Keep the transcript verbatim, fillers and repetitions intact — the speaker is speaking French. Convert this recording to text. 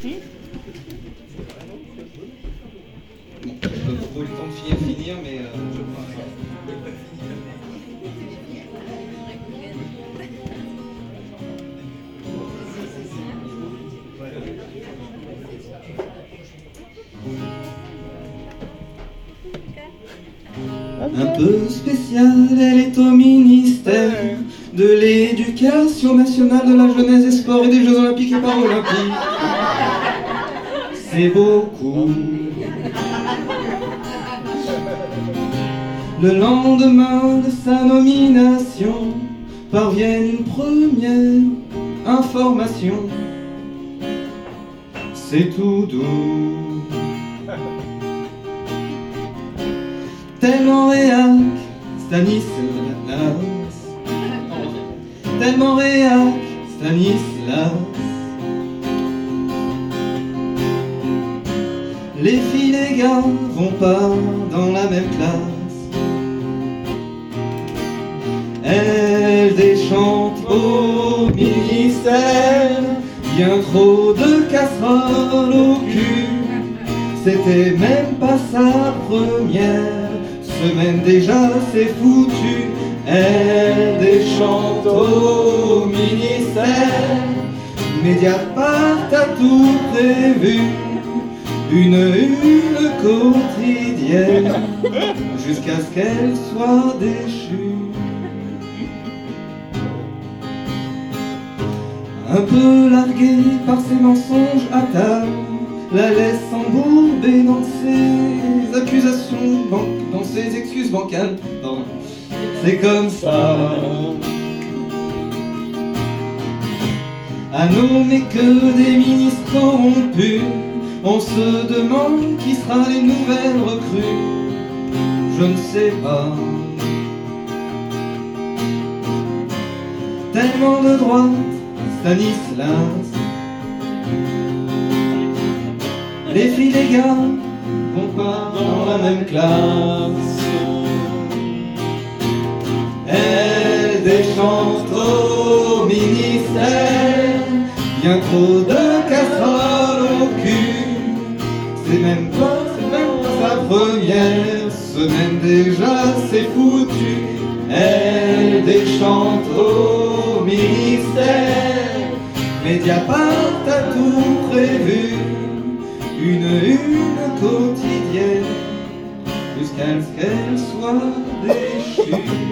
Bon, j'ai pas trop eu le temps de finir, finir mais euh, je crois que un peu spéciale, elle est au ministère de l'Éducation nationale, de la jeunesse, des sports et des Jeux olympiques et paralympiques. C'est beaucoup. Le lendemain de sa nomination, parvient une première information. C'est tout doux. Tellement réac, Stanislas. Tellement réac, Stanislas. Les filles, les gars vont pas dans la même classe. Elle déchante au ministère, bien trop de casseroles au cul. C'était même pas sa première semaine, déjà c'est foutu. Elle déchante au ministère, Mediapart a tout prévu. Une une quotidienne, jusqu'à ce qu'elle soit déchue. Un peu larguée par ses mensonges à table, la laisse embourber dans ses accusations, dans ses excuses bancales. Pardon. C'est comme ça. À nommer que des ministres corrompus, on se demande qui sera les nouvelles recrues. Je ne sais pas. Tellement de droite, Stanislas. Les filles, les gars vont pas dans la même classe. Elle déchante au ministère, bien trop de casseroles au cul. C'est même pas, c'est même pas sa première semaine, déjà c'est foutu. Elle déchante au ministère, Mediapart a tout prévu. Une une quotidienne, jusqu'à ce qu'elle soit déchue.